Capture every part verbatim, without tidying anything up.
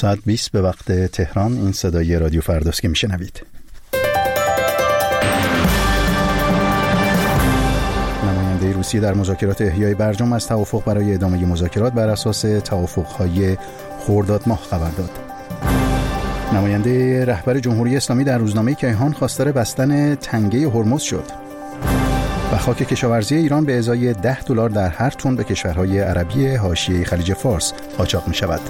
ساعت بیست به وقت تهران. این صدای رادیو فرداست که میشنوید. نماینده روسیه در مذاکرات احیای برجام از توافق برای ادامه مذاکرات بر اساس توافق‌های خرداد ماه خبر داد. نماینده رهبر جمهوری اسلامی در روزنامه کیهان خواستار بستن تنگه هرمز شد. و خاک کشاورزی ایران به ازای ده دلار در هر تن به کشورهای عربی حاشیه خلیج فارس قاچاق می شود.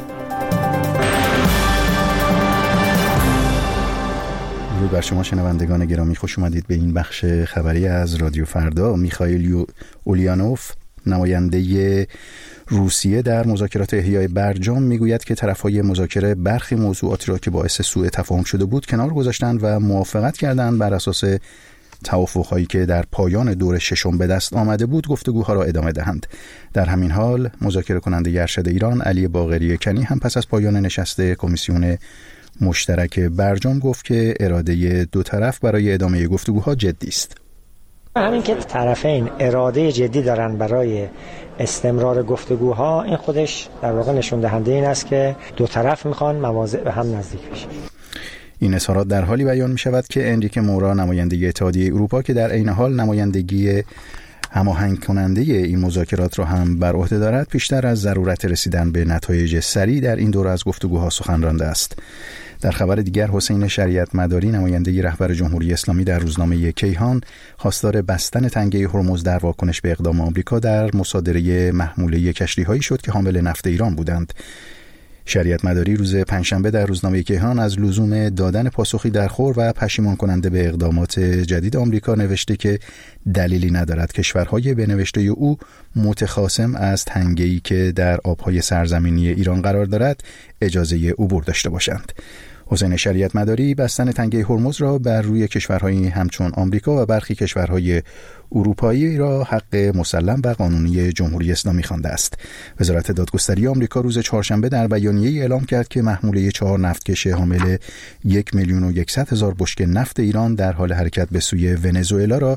درود بر شما شنوندگان گرامی، خوش اومدید به این بخش خبری از رادیو فردا. میخائیل اولیانوف، نماینده روسیه در مذاکرات احیای برجام، میگوید که طرفهای مذاکره برخی موضوعاتی را که باعث سوء تفاهم شده بود کنار گذاشتند و موافقت کردند بر اساس توافق‌هایی که در پایان دور ششم به دست آمده بود گفتگوها را ادامه دهند. در همین حال مذاکره کننده ارشد ایران علی باقری کنی هم پس از پایان نشست کمیسیون مشترک برجام گفت که اراده دو طرف برای ادامه گفتگوها جدی است. همین که طرفین اراده جدی دارن برای استمرار گفتگوها، این خودش در واقع نشون دهنده این است که دو طرف میخوان مواضع به هم نزدیک بشن. این اظهارات در حالی بیان می شود که انریک مورا، نماینده اتحادیه اروپا که در عین حال نمایندگی هماهنگ کننده این مذاکرات را هم بر عهده دارد، پیشتر از ضرورت رسیدن به نتایج سریع در این دوره از گفتگوها سخن رانده است. در خبر دیگر، حسین شریعت مداری، نماینده رهبر جمهوری اسلامی در روزنامه کیهان، خواستار بستن تنگه هرمز در واکنش به اقدام آمریکا در مصادره محموله کشتی‌هایی شد که حامل نفت ایران بودند. شریعت مداری روز پنجشنبه در روزنامه کیهان از لزوم دادن پاسخی درخور و پشیمان کننده به اقدامات جدید آمریکا نوشته که دلیلی ندارد کشورهای به نوشته او متخاصم از تنگه‌ای که در آبهای سرزمینی ایران قرار دارد اجازه عبور داشته باشند. حسین شریعت مداری بستن تنگه هرمز را بر روی کشورهایی همچون آمریکا و برخی کشورهای اروپایی را حق مسلم و قانونی جمهوری اسلامی خوانده است. وزارت دادگستری آمریکا روز چهارشنبه در بیانیه‌ای اعلام کرد که محموله چهار نفتکش حامل یک میلیون و یکصد هزار بشکه نفت ایران در حال حرکت به سوی ونزوئلا را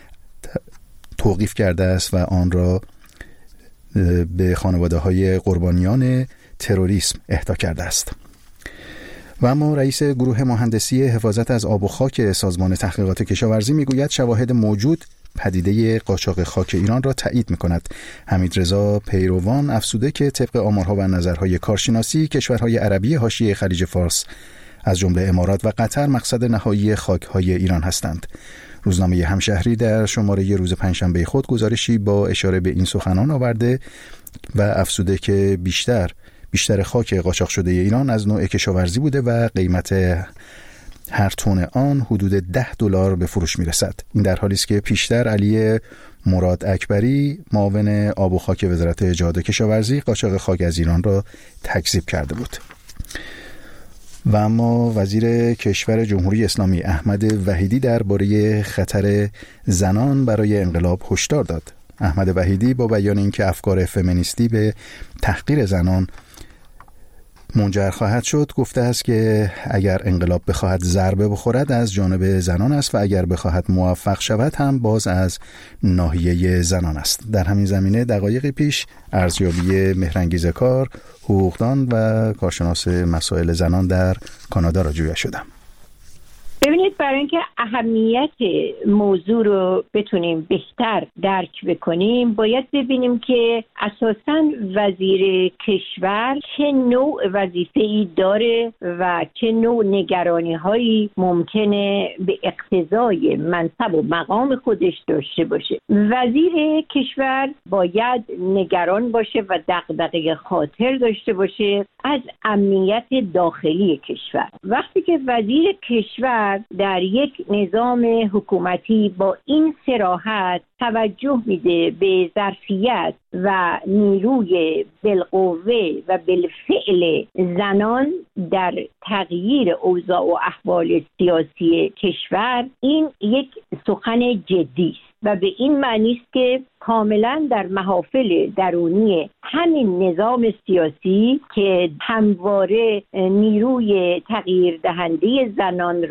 توقیف کرده است و آن را به خانواده‌های قربانیان تروریسم اهدا کرده است. و اما رئیس گروه مهندسی حفاظت از آب و خاک سازمان تحقیقات کشاورزی میگوید شواهد موجود پدیده قاچاق خاک ایران را تایید میکند. حمیدرضا پیروان افزوده که طبق آمارها و نظرهای کارشناسی کشورهای عربی حاشیه خلیج فارس از جمله امارات و قطر مقصد نهایی خاک‌های ایران هستند. روزنامه همشهری در شماره روز پنجشنبه خود گزارشی با اشاره به این سخنان آورده و افزوده که بیشتر بیشتر خاک قاچاق شده ایران از نوع کشاورزی بوده و قیمت هر تن آن حدود ده دلار به فروش میرسد. این در حالی است که پیشتر علی مراد اکبری، معاون آب و خاک وزارت جهاد و کشاورزی، قاچاق خاک از ایران را تکذیب کرده بود. و اما وزیر کشور جمهوری اسلامی احمد وحیدی درباره خطر زنان برای انقلاب هشدار داد. احمد وحیدی با بیان اینکه افکار فمینیستی به تحقیر زنان منجر خواهد شد گفته است که اگر انقلاب بخواهد ضربه بخورد از جانب زنان است و اگر بخواهد موفق شود هم باز از ناحیه زنان است. در همین زمینه دقایقی پیش ارزیابی مهرانگیز کار، حقوقدان و کارشناس مسائل زنان در کانادا را جویا شدم. ببینید، برای اینکه اهمیت موضوع رو بتونیم بهتر درک بکنیم باید ببینیم که اساساً وزیر کشور چه نوع وظیفه‌ای داره و چه نوع نگرانی‌هایی ممکنه به اقتضای منصب و مقام خودش داشته باشه. وزیر کشور باید نگران باشه و دغدغه خاطر داشته باشه از امنیت داخلی کشور. وقتی که وزیر کشور در یک نظام حکومتی با این صراحت توجه میده به ظرفیت و نیروی بالقوه و بالفعل زنان در تغییر اوضاع و احوال سیاسی کشور، این یک سخن جدی است و به این معنی است که کاملا در محافل درونی همین نظام سیاسی که همواره نیروی تغییر دهنده زنان رو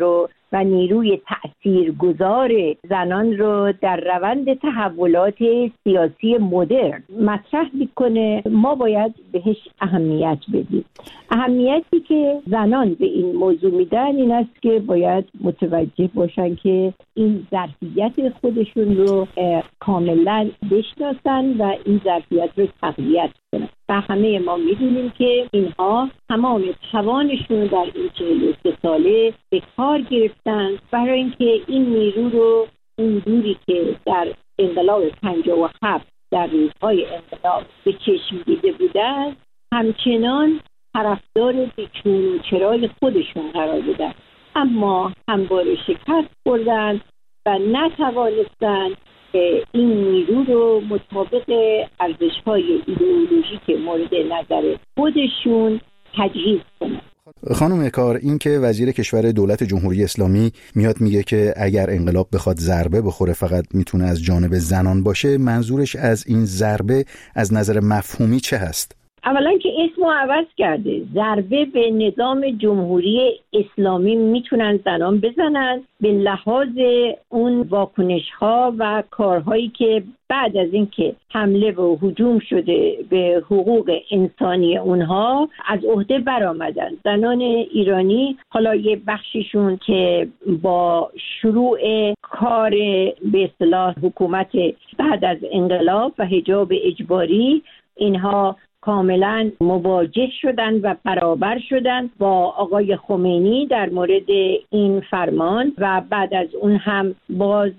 و نیروی تأثیرگذار زنان رو در روند تحولات سیاسی مدرن مطرح میکنه. ما باید بهش اهمیت بدیم. اهمیتی که زنان به این موضوع میدن این است که باید متوجه باشن که این ظرفیت خودشون رو کاملا بشناسن و این ظرفیت رو تقویت کنن. و همه ما میدونیم که اینها تمام توانشون در این چهل و سه ساله به کار گرفتن برای اینکه این نیرو رو اون دوری که در انقلاب پنجاه و هفت در روزهای انقلاب به چشم دیده بودن همچنان طرفدار بیچون و چرای خودشون قرار بدن، اما همواره شکست خوردن و نتوانستن این نیرو رو مطابق ارزش‌های ایدئولوژیک مورد نظر خودشون تجهیز کنن. خانم کار، این که وزیر کشور دولت جمهوری اسلامی میاد میگه که اگر انقلاب بخواد ضربه بخوره فقط میتونه از جانب زنان باشه، منظورش از این ضربه از نظر مفهومی چه هست؟ اولا که اسمو عوض کرده. ضربه به نظام جمهوری اسلامی میتونن زنان بزنن به لحاظ اون واکنش ها و کارهایی که بعد از اینکه حمله و هجوم شده به حقوق انسانی اونها از عهده برآمدن. زنان ایرانی حالا یه بخششون که با شروع کار به اصطلاح حکومت بعد از انقلاب و حجاب اجباری اینها کاملا مواجه شدن و برابر شدن با آقای خمینی در مورد این فرمان و بعد از اون هم باز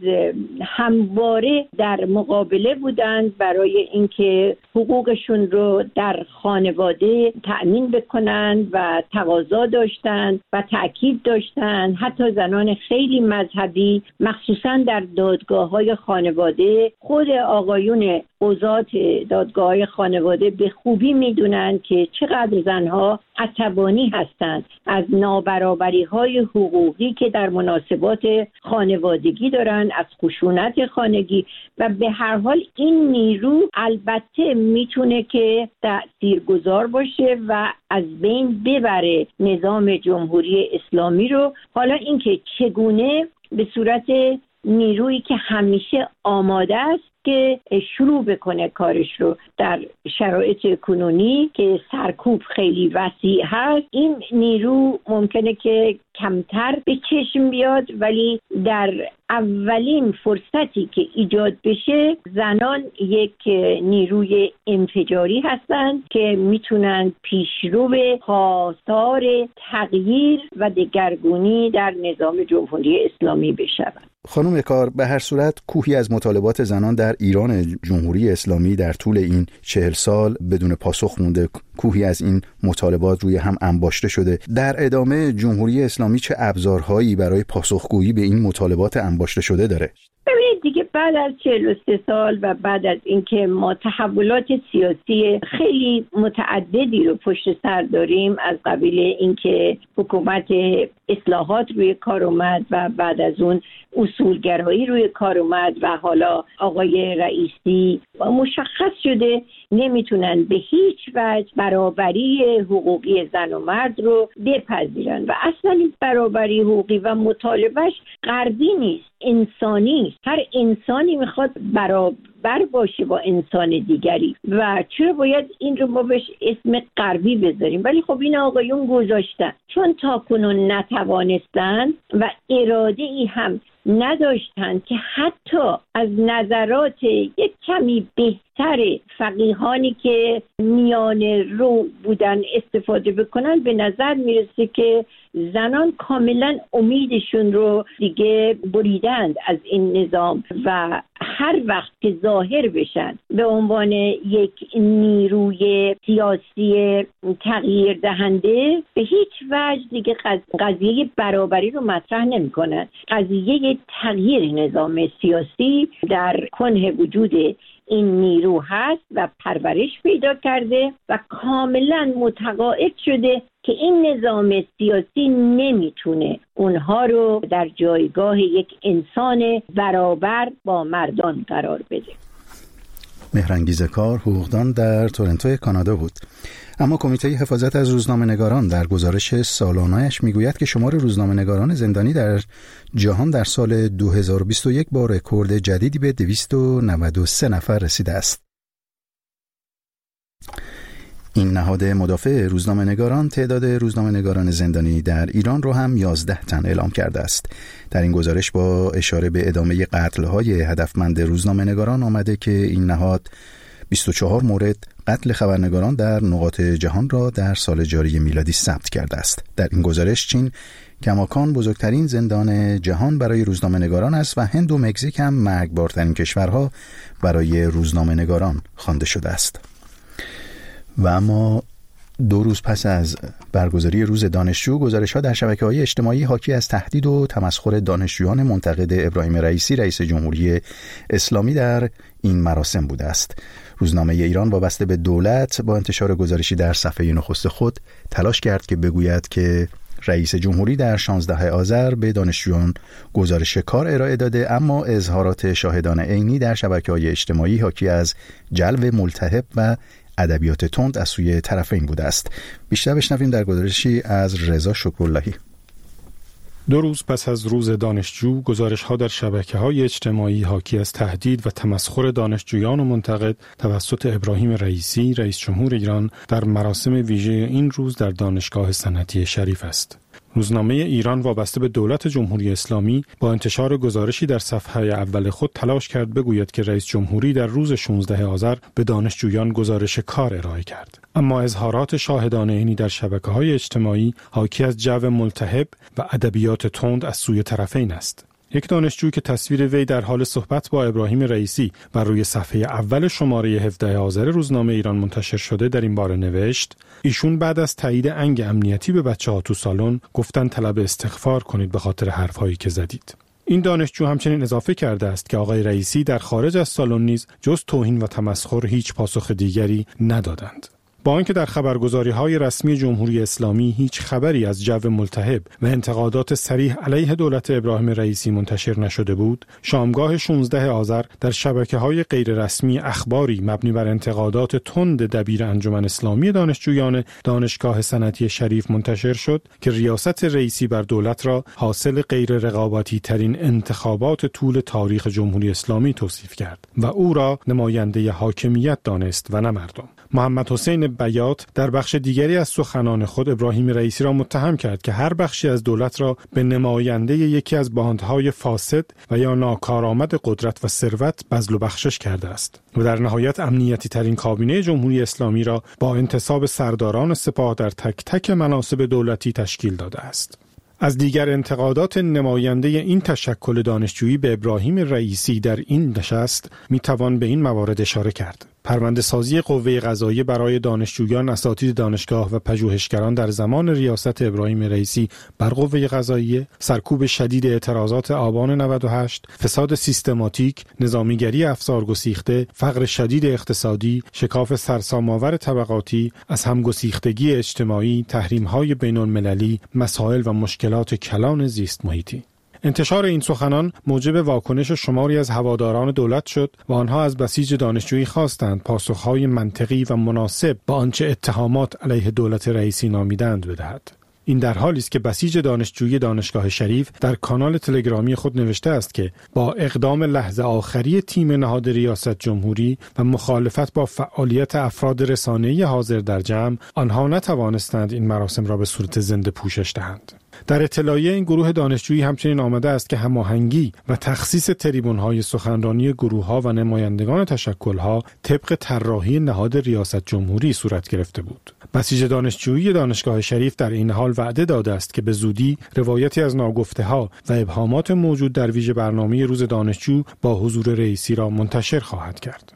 همواره در مقابله بودند برای اینکه حقوقشون رو در خانواده تأمین بکنن و تقاضا داشتن و تأکید داشتن. حتی زنان خیلی مذهبی مخصوصا در دادگاه‌های خانواده، خود آقایون قضات دادگاه‌های خانواده به خوبی میدونن که چقدر زنها عصبانی هستند از نابرابری‌های حقوقی که در مناسبات خانوادگی دارن، از خشونت خانگی. و به هر حال این نیرو البته میتونه که تأثیرگذار باشه و از بین ببره نظام جمهوری اسلامی رو. حالا اینکه چگونه به صورت نیرویی که همیشه آماده است که شروع بکنه کارش رو در شرایط کنونی که سرکوب خیلی وسیع هست، این نیرو ممکنه که کمتر به چشم بیاد، ولی در اولین فرصتی که ایجاد بشه زنان یک نیروی انفجاری هستند که میتونن پیشرو خواستار تغییر و دگرگونی در نظام جمهوری اسلامی بشوند. خانم کار، به هر صورت کوهی از مطالبات زنان در ایران جمهوری اسلامی در طول این چهل سال بدون پاسخ مونده. کوهی از این مطالبات روی هم انباشته شده. در ادامه جمهوری اسلامی چه ابزارهایی برای پاسخگویی به این مطالبات انباشته شده داره؟ ببینید دیگه بعد از چهل و سه سال و بعد از اینکه ما تحولات سیاسی خیلی متعددی رو پشت سر داریم، از قبیل اینکه حکومت اصلاحات روی کار اومد و بعد از اون اصولگرایی روی کار اومد و حالا آقای رئیسی مشخص شده نمیتونن به هیچ وجه برابری حقوقی زن و مرد رو بپذیرن و اصلا این برابری حقوقی و مطالبهش غربی نیست، انسانی است. هر انسانی میخواد برابر باشه با انسان دیگری و چرا باید این رو ما بهش اسم غربی بذاریم؟ ولی خب این آقایون گذاشتن، چون تاکنون نتوانستن و اراده ای هم نداشتن که حتی از نظرات یک کمی بهتر فقیهانی که میان رو بودن استفاده بکنن، به نظر میرسه که زنان کاملا امیدشون رو دیگه بریدند از این نظام و هر وقت که ظاهر بشن به عنوان یک نیروی سیاسی تغییر دهنده، به هیچ وجه دیگه قضیه برابری رو مطرح نمی کنن. قضیه تغییر نظام سیاسی در کنه وجود این نیرو هست و پرورش پیدا کرده و کاملا متقاعد شده که این نظام سیاسی نمیتونه اونها رو در جایگاه یک انسان برابر با مردان قرار بده. مهرانگیز کار، حقوقدان در تورنتو کانادا بود. اما کمیته حفاظت از روزنامه‌نگاران در گزارش سالانه‌اش میگوید که شمار روزنامه‌نگاران زندانی در جهان در سال دو هزار و بیست و یک با رکورد جدیدی به دویست و نود و سه نفر رسیده است. این نهاد مدافع روزنامه‌نگاران تعداد روزنامه‌نگاران زندانی در ایران را هم یازده تن اعلام کرده است. در این گزارش با اشاره به ادامه قتل‌های هدفمند روزنامه‌نگاران آمده که این نهاد بیست و چهار مورد قتل خبرنگاران در نقاط جهان را در سال جاری میلادی ثبت کرده است. در این گزارش چین کماکان بزرگترین زندان جهان برای روزنامه‌نگاران است و هند و مکزیک هم مرگبارترین کشورها برای روزنامه‌نگاران خوانده شده است. و اما دو روز پس از برگزاری روز دانشجو، گزارش‌ها در شبکه‌های اجتماعی حاکی از تهدید و تمسخر دانشجویان منتقد ابراهیم رئیسی رئیس جمهوری اسلامی در این مراسم بوده است. روزنامه ایران وابسته به دولت با انتشار گزارشی در صفحه نخست خود تلاش کرد که بگوید که رئیس جمهوری در شانزدهم آذر به دانشجویان گزارش کار ارائه داده، اما اظهارات شاهدان عینی در شبکه‌های اجتماعی حاکی از جلب ملتهب و ادبیات تند از سوی طرفین بوده است. بیشتر بشنویم در گزارشی از رضا شکراللهی. دو روز پس از روز دانشجو، گزارش‌ها در شبکه‌های اجتماعی حاکی از تهدید و تمسخر دانشجویان و منتقد توسط ابراهیم رئیسی رئیس جمهور ایران در مراسم ویژه این روز در دانشگاه صنعتی شریف است. روزنامه ایران وابسته به دولت جمهوری اسلامی با انتشار گزارشی در صفحه اول خود تلاش کرد بگوید که رئیس جمهوری در روز شانزدهم آذر به دانشجویان گزارش کار ارائه کرد. اما اظهارات شاهدان عینی در شبکه‌های اجتماعی حاکی از جو ملتهب و ادبیات تند از سوی طرفین است. یک دانشجو که تصویر وی در حال صحبت با ابراهیم رئیسی بر روی صفحه اول شماره هفدهم آذر روزنامه ایران منتشر شده در این باره نوشت: ایشون بعد از تایید انگ امنیتی به بچه‌ها تو سالن گفتن طلب استغفار کنید به خاطر حرفایی که زدید. این دانشجو همچنین اضافه کرده است که آقای رئیسی در خارج از سالن نیز جز توهین و تمسخر هیچ پاسخ دیگری ندادند. با آنکه در خبرگزاری‌های رسمی جمهوری اسلامی هیچ خبری از جو ملتهب و انتقادات صریح علیه دولت ابراهیم رئیسی منتشر نشده بود، شامگاه شانزدهم آذر در شبکه‌های غیررسمی اخباری مبنی بر انتقادات تند دبیر انجمن اسلامی دانشجویان دانشگاه صنعتی شریف منتشر شد که ریاست رئیسی بر دولت را حاصل غیر رقابتی ترین انتخابات طول تاریخ جمهوری اسلامی توصیف کرد و او را نماینده حاکمیت دانست و نه مردم. محمد حسین بیات در بخش دیگری از سخنان خود ابراهیم رئیسی را متهم کرد که هر بخشی از دولت را به نماینده یکی از باندهای فاسد و یا ناکارآمد قدرت و ثروت بذل و بخشش کرده است و در نهایت امنیتی ترین کابینه جمهوری اسلامی را با انتصاب سرداران سپاه در تک تک مناصب دولتی تشکیل داده است. از دیگر انتقادات نماینده این تشکل دانشجویی به ابراهیم رئیسی در این نشست میتوان به این موارد اشاره کرد: پرونده سازی قوه قضاییه برای دانشجویان، اساتید دانشگاه و پژوهشگران در زمان ریاست ابراهیم رئیسی بر قوه قضاییه، سرکوب شدید اعتراضات آبان نود و هشت، فساد سیستماتیک، نظامیگری افسار گسیخته، فقر شدید اقتصادی، شکاف سرسام‌آور طبقاتی، از همگسیختگی اجتماعی، تحریم‌های بین‌المللی، مسائل و مشکلات کلان زیست محیطی. انتشار این سخنان موجب واکنش شماری از هواداران دولت شد و آنها از بسیج دانشجویی خواستند پاسخهای منطقی و مناسب با آنچه اتهامات علیه دولت رئیسی نامیدند بدهد. این در حالی است که بسیج دانشجویی دانشگاه شریف در کانال تلگرامی خود نوشته است که با اقدام لحظه آخری تیم نهاد ریاست جمهوری و مخالفت با فعالیت افراد رسانه‌ای حاضر در جمع، آنها نتوانستند این مراسم را به صورت زنده پوشش دهند. در اطلاعیه این گروه دانشجویی همچنین آمده است که هماهنگی و تخصیص تریبون‌های سخنرانی گروه‌ها و نمایندگان تشکل‌ها طبق طراحی نهاد ریاست جمهوری صورت گرفته بود. بسیج دانشجویی دانشگاه شریف در این حال وعده داده است که به زودی روایتی از ناگفته‌ها و ابهامات موجود در ویژه برنامه روز دانشجو با حضور رئیسی را منتشر خواهد کرد.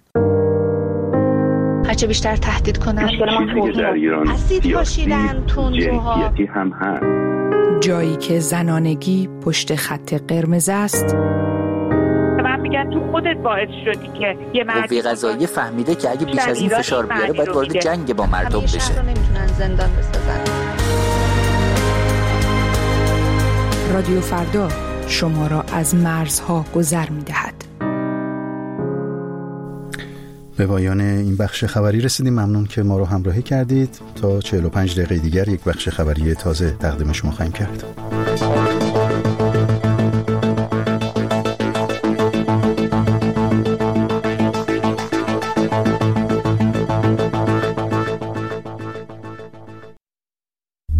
هرچه بیشتر تهدید کنند، اسید پاشیدن، تندروها هم هست. جایی که زنانگی پشت خط قرمز است. من میگن تو خودت باعث شدی که یه مردی قوه قضاییه فهمیده که اگه بیش از این فشار بیاره باید وارد جنگ با مردم بشه. همیشه نمیتونن زندان بسازن. رادیو فردا شما را از مرزها گذر میدهد. به پایان این بخش خبری رسیدیم. ممنون که ما رو همراهی کردید. تا چهل و پنج دقیقه دیگر یک بخش خبری تازه تقدیم شما خواهیم کرد.